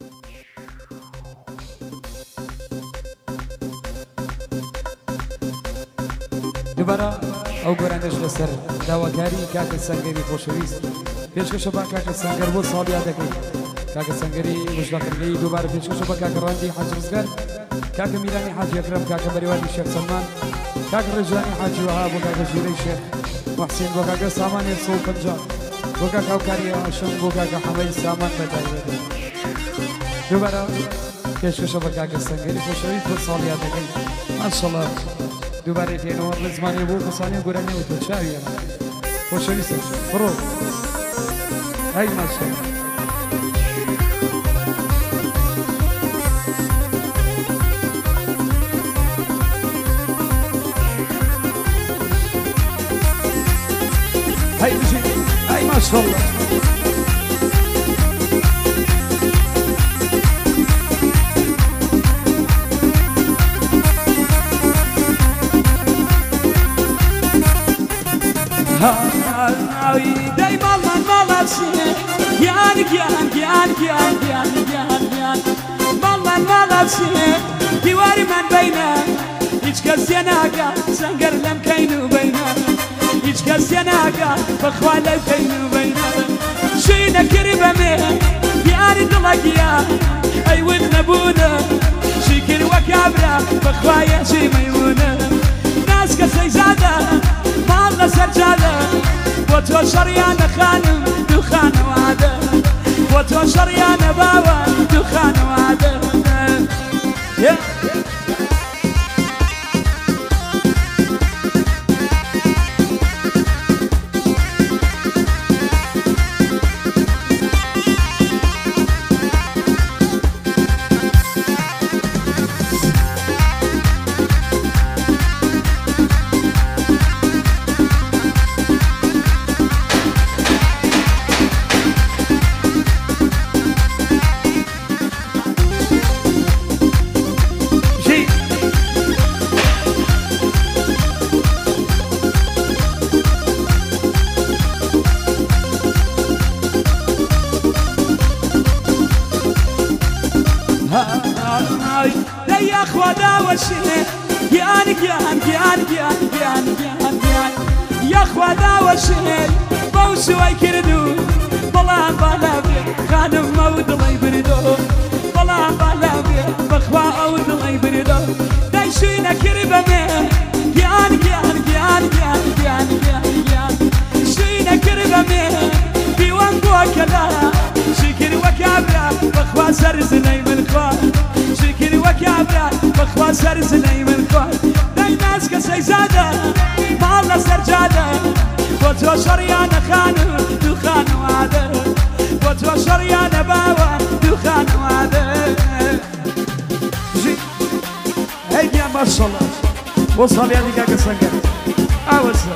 دوباره ئەو گۆرانش لەسەر داواکاری کاکە سەنگەری خۆشەویست پێشکەشە بە کاکە سەنگەر بۆ ساڵیا دەکەیت کاکە سەنگەری مژدەقرگەی دووبارە پێشکەشە بە کاکە ڕەندی حاجی ڕزگار کاکە میرانی حاجی ئەکرەم کاکە بەریوانی شێخ سەلمان کاکە ڕێژوانی حاجی وەها بۆ کاکە ژیرەی شێخ محسین بۆ کاکە سامانی 150 بۆ کاکە ئەوکاری هاشم بۆ کاکە حەمەی سامان بەتایبەت دووبارە پێشکەشە بە کاکە سەنگەری خۆشەویست بۆ ساڵیا دەکەیت ماشەڵڵا دووبارەی پێنەوە لە زمانی بۆ کەسانی گۆرانی و تۆچاویە خۆشەویستە بڕۆ هەی ماشەڵڵا هەی بژی هەی ماشەڵڵا دای ماڵمان ماڵاچێ گیان گیان گیان گیان گیان گیان گیان ماڵمان ماڵاچێ دیواریمان بینە هیچ کەسێ ناگا سەنگەر لەم کەین و بینە هیچ کەسێ ناگا بەخوا لەو کەین و بینە شوی نەکردی بەمێ دیاری دڵە گیان ئەیوت نەبوونە شی کرد وە کابرا بەخوا یەشی مەیمونە ناز کەسەی زادە ماڵ لەسەر جادە بۆ تۆ شەڕیانە خانم دوو خانەوادە بۆ تۆ شەڕیانە باوە دوو خانەوادە گیان گیان گیان گیان گیان گیان گیان یەخوا داوەشێ بەو سوای کردو بەڵام بالا بێ خانم ئەو دڵی بردۆ بەڵام بالا بێ بەخوا ئەو دڵی بردۆ دای شوی نەکرد بەمێ گیان گیان گیان گیان گیان گیان گیان شوی نەکرد بەمێ دیوان بۆ کەلا شکر وە کابرا بەخوا سەرزنەی من خوارد شکر وە کابرا بەخوا سەرزنەی من خوارد دای ناز کەسەی زادە ماڵ لەسەر جادە بۆ تۆ شەڕیانە خانم دوو خانەوادە بۆ تۆ شەڕیانە باوە دوو خانەوادە هەی گیان ماشەڵڵا بۆ ساڵیانی کاکە سەنگەر ئاوەسە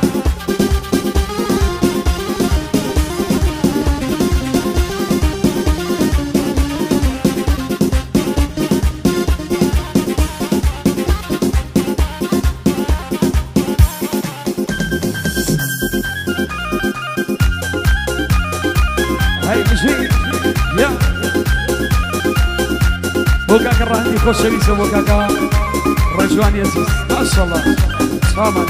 بۆ کاکە ڕەهەندی خۆشەویستە بۆ کاکە ڕێژوانی عەزیز ماشەڵڵا سامان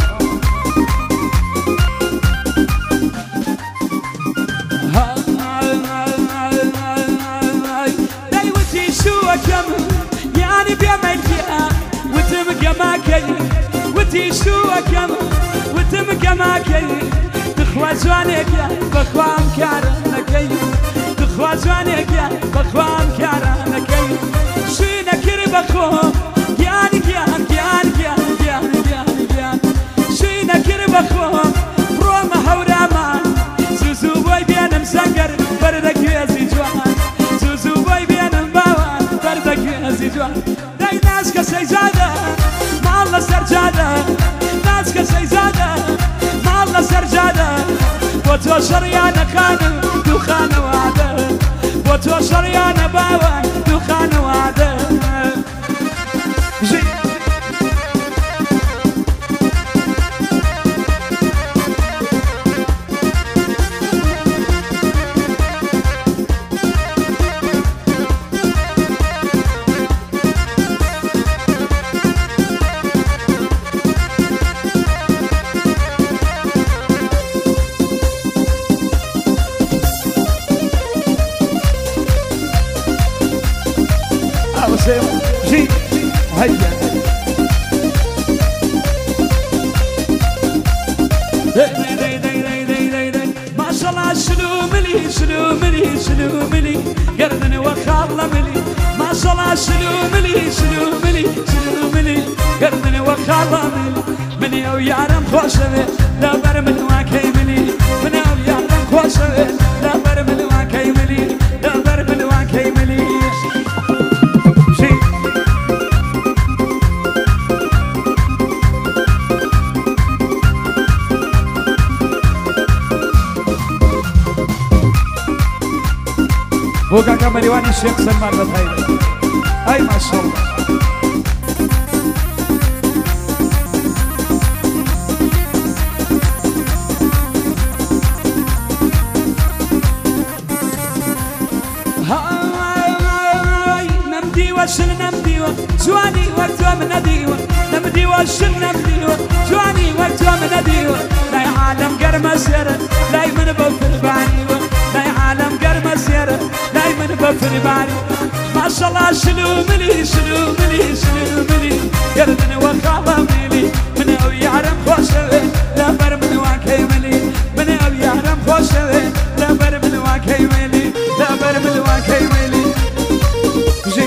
دای وتی شووەکەم یانی بێمەلکە وتم گەماکەی وتی شووەکەم وتم گەماکەی دخوا جوانێکە بەخوام کارە نەکەی دخوا جوانێکە بەخوام کارە نەکەی شوی نەکرد بەخۆم گیان گیان گیان گیان گیان گیان گیان شوی نەکرد بەخۆم بڕۆمە هەورامان زوو بۆی بێنم سەنگەر بەردەگوێزی جوان زوو بۆی بێنم باوان بەردەگوێزی جوان دای ناز کەسەی زادە ماڵ لەسەر جادە ناز کەسەی زادە ماڵ لەسەر جادە بۆ تۆ شەڕیانە خانم دوو خانەوادە بۆ تۆ شەڕیانە باوان دوو خانەوادە براو سيم جي هيا ما شاء الله شنو ملي قردني وخاله ملي ما شاء الله شنو ملي قردني وخاله ملي من يو يارم خوشوي لا بر من واكي ملي من يو يارم خوشوي لا بر من واكي ملي لا بر من واكي ملي وكاكا مريواني الشيخ سلمان بطايلة أي ما شاء الله هاي نمديوة شل نمديوة جواني وقتها من نديوة نمديوة شل نمديوة جواني وقتها من نديوة لا عالم قرمة سيرة لا من بوفر بعيوة لا عالم قرمة سيرة لا من بوفر بعيوة ما شاء الله شلو ملي قردني وخاله ملي من او يعرم خوشوي لا بر من واكي ملي من او يعرم خوشوي لا بر من واكي ملي لا بر من واكي ملي جي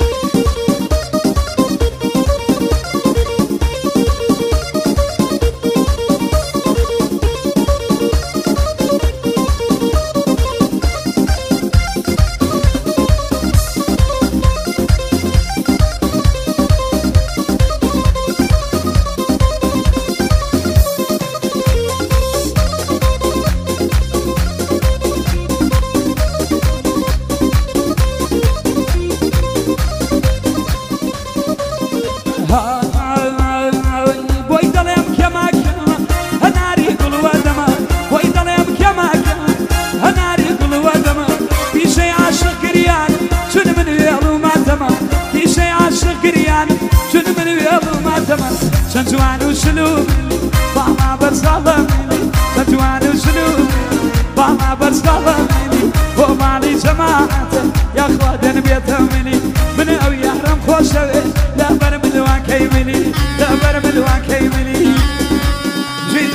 سنتوان وسلوب باما برصالة ميلي سنتوان وسلوب باما برصالة ميلي ومالي جماعته يا اخوة بيته ميلي من او يحرم خوشوي لا بر من واكي ميلي لا بر من واكي ميلي جيد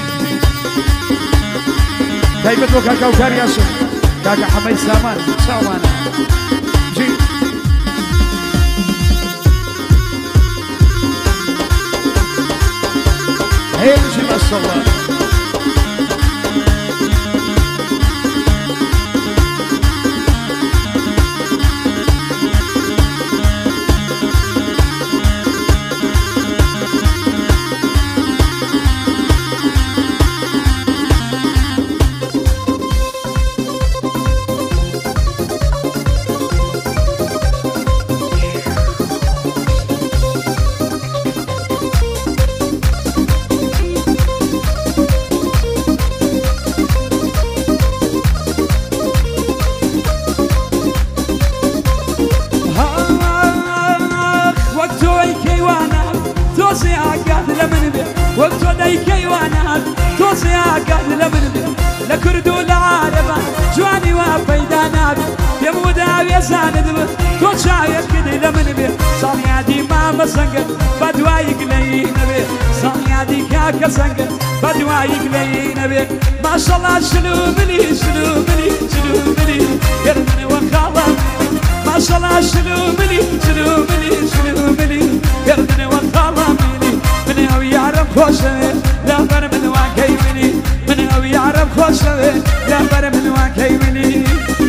كيف كاكا وكارياسو كاكا حميد سامان جيد امشي ما شاء الله وقت ديكي وانا توصي عقاد لمن لكرد والعاربة جواني وفيدا نابي يمودا ويساند تو شايف كدي لمن بي صانيادي ماما سنقر بدوايق لي نبي صانيادي كاكا سنقر بدوايق لي نبي ما شاء الله شلو ملي قرني وخاله ما شاء الله شلو ملي قرني وخاله ملي من هو يعرف خوشوي لا بر من واكي ملي من هو يعرف خوشوي لا بر من واكي ملي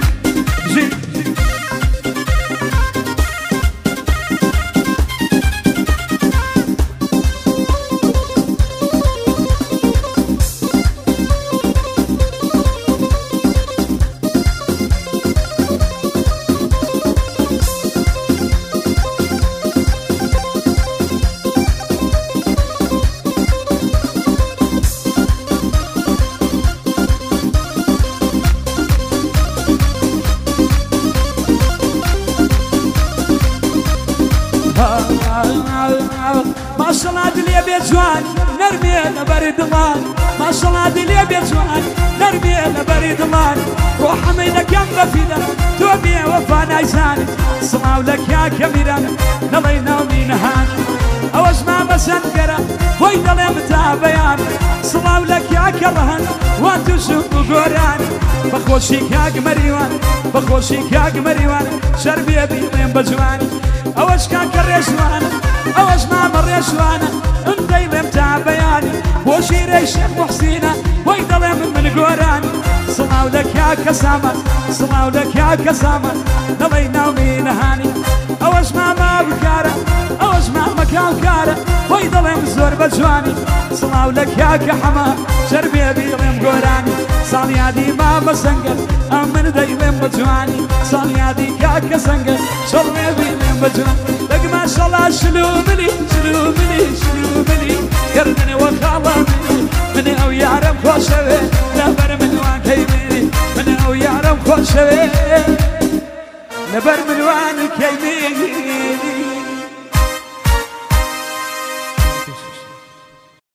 ما شاء الله دلي بيجوان نرمي نبرد ضمان ما شاء الله دلي بيجوان نرمي لبريد الله روح منك يم بفيدا توبي وفانا عيساني صلاو لك يا كبيران نضينا ومين هان اوش ما بسنقرا ويد متابيان صلاو لك يا كرهن وانتو شوفوا قوران بخوشيك يا قمريوان بخوشيك يا قمريوان شربي بيضين بجواني اوش كان كريشوان اوش ما مريشوانا انتي متابياني وشيري الشيخ محسينة ويد من قوراني صلاو لك يا كسامة صلاو لك يا كسامة نضينا ومين هاني اوش ما بكارة اوش ما مكان كارة ويد زور بجواني صلاو لك يا كحما شربي بيضين قوراني صاليادي ما بسنقر امن دايلين بجواني صاليادي يا كسنقر شربي بيضين بجواني لك ما شاء الله شلوملي شلوملي شلوملي يردني وخالمي من او يعرف خوشوي لبر من وان كيميني من او يعرف خوشوي لبر من وان كيميني